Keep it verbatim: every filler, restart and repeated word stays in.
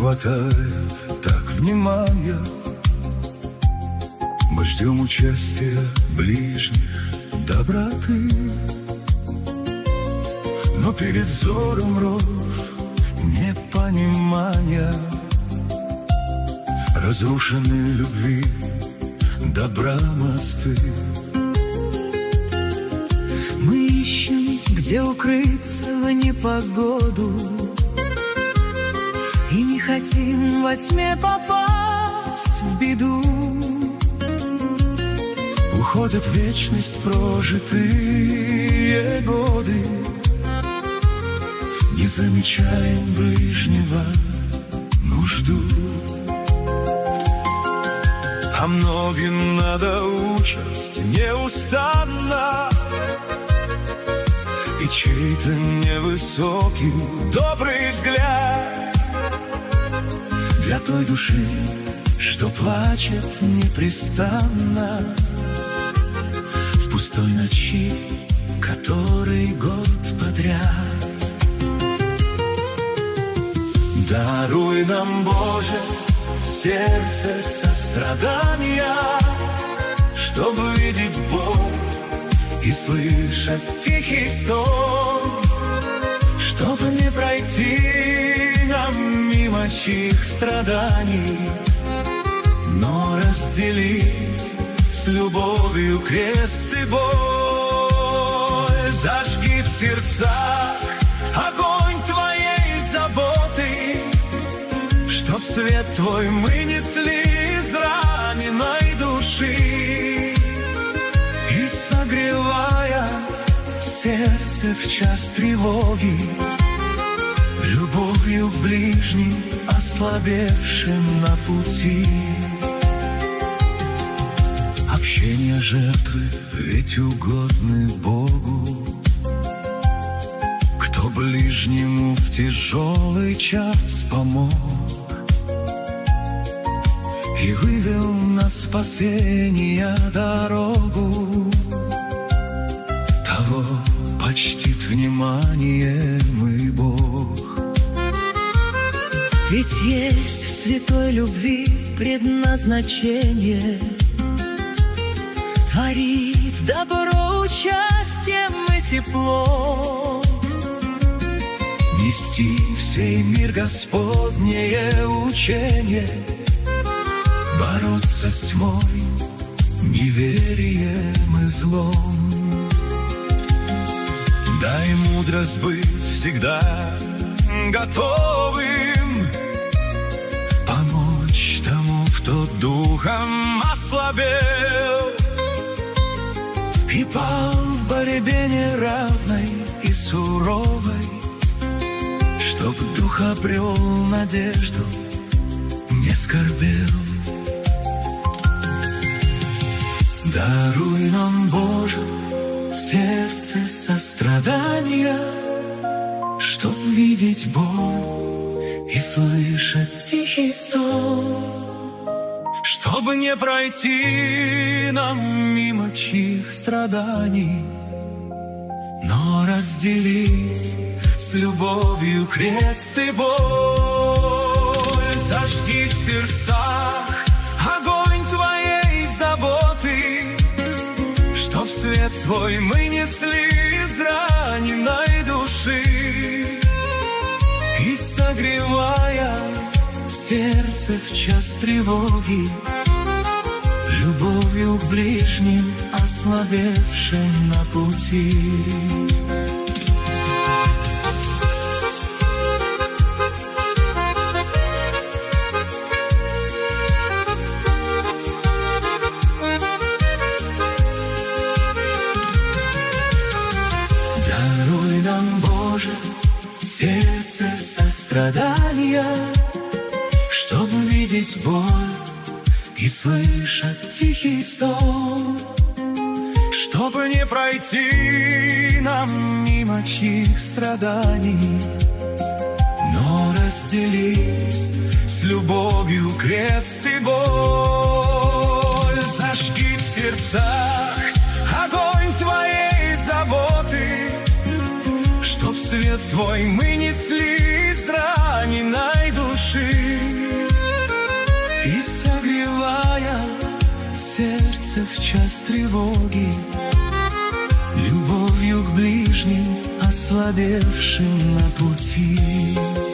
хватает так внимания. Мы ждем участия ближних, доброты, но перед взором ров непонимания. Разрушены любви, добра мосты. Мы ищем, где укрыться в непогоду, и не хотим во тьме попасть в беду. Уходят в вечность прожитые годы, не замечаем ближнего нужду. А многим надо участь неустанно, и чей-то невысокий добрый взгляд для той души, что плачет непрестанно в пустой ночи, который год подряд. Даруй нам, Боже, сердце сострадания, чтобы видеть боль и слышать тихий стон, чтобы не пройти нам мимо чьих страданий, но разделить с любовью крест и боль. Зажги в сердцах огонь Твоей заботы, чтоб свет Твой мы несли из раненой души, и согревая сердце в час тревоги, любовью к ближним, ослабевшим на пути. Общение жертвы ведь угодны Богу, кто ближнему в тяжелый час помог и вывел на спасение дорогу. Того почтит вниманием и Бог. Ведь есть в святой любви предназначение творить добро участием и тепло, нести в сей мир Господнее учение, бороться с тьмой, неверием и злом. Дай мудрость быть всегда готовым помочь тому, кто духом ослабел и пал в борьбе неравной и суровой, чтоб дух обрел надежду, не скорбел. Даруй нам, Боже, сердце сострадания, чтоб видеть боль и слышать тихий стон, чтобы не пройти нам мимо чьих страданий, но разделить с любовью крест и боль. Зажги в сердцах огонь Твоей заботы, чтоб свет Твой мы несли из раненой души, и согревая сердце в час тревоги, любовью к ближним, ослабевшим на пути. Даруй нам, Боже, сердце сострадания, чтобы видеть боль и слышать тихий стон, чтобы не пройти нам мимо чьих страданий, но разделить с любовью крест и боль. Зажги в сердцах огонь Твоей заботы, чтоб свет Твой мы несли из раненой души, тревоги, любовью к ближним, ослабевшим на пути.